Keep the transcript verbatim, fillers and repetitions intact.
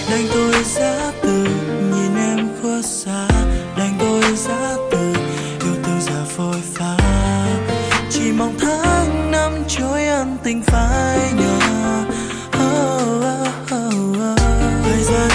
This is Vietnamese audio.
Đành tôi giá từ nhìn em khuất xa, đành tôi giá từ yêu thương giờ phôi pha. Chỉ mong tháng năm trôi ân tình phai nhòa. Oh, oh, oh, oh. Thời gian